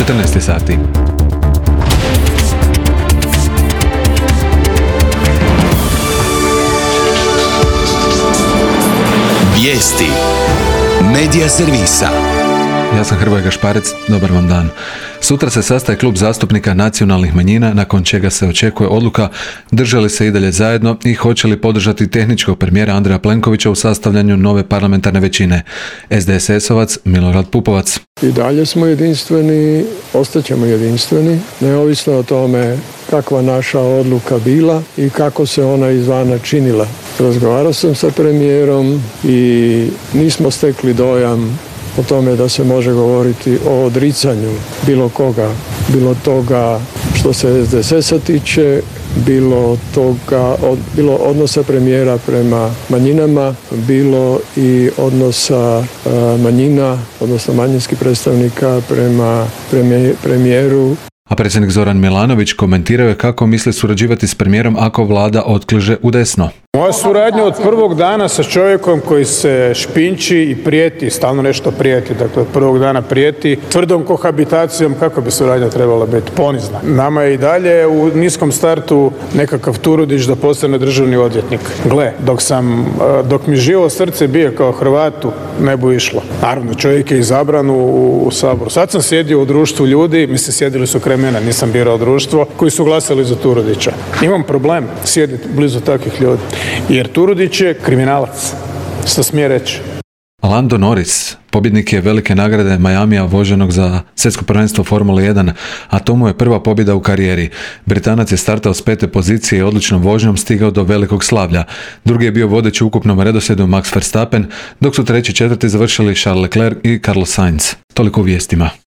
14 sati. Vijesti Medija servisa. Ja sam Hrvoje Gašparec, dobar vam dan. Sutra se sastaje klub zastupnika nacionalnih manjina, nakon čega se očekuje odluka drže li se i dalje zajedno i hoće li podržati tehničkog premijera Andreja Plenkovića u sastavljanju nove parlamentarne većine. SDSS-ovac Milorad Pupovac. I dalje smo jedinstveni, ostaćemo jedinstveni, neovisno o tome kakva naša odluka bila i kako se ona izvana činila. Razgovarao sam sa premijerom i nismo stekli dojam o tome da se može govoriti o odricanju bilo koga, bilo toga što se SDSS-a tiče, bilo odnosa premijera prema manjinama, bilo i odnosa manjina, odnosno manjinskih predstavnika prema premijeru. A predsjednik Zoran Milanović komentirao je kako misli surađivati s premijerom ako vlada otkliže u desno. Moja suradnja od prvog dana sa čovjekom koji se špinči i prijeti, stalno nešto prijeti, dakle od prvog dana prijeti, tvrdom kohabitacijom, kako bi suradnja trebala biti, ponizna. Nama je i dalje u niskom startu nekakav Turudić da postane državni odvjetnik. Gle, dok mi živo srce bije kao Hrvatu, ne bu išlo. Naravno, čovjek je izabran u Saboru. Sad sam sjedio u društvu ljudi, sjedili su kraj mene, nisam birao društvo, koji su glasali za Turudića. Imam problem sjediti blizu takvih ljudi. Jer Turudić je kriminalac, što smije reći. Lando Norris, pobjednik je velike nagrade Miamija voženog za svjetsko prvenstvo Formule 1, a to mu je prva pobjeda u karijeri. Britanac je startao s 5. pozicije i odličnom vožnjom stigao do velikog slavlja. Drugi je bio vodeći u ukupnom redoslijedu Max Verstappen, dok su treći i četvrti završili Charles Leclerc i Carlos Sainz. Toliko u vijestima.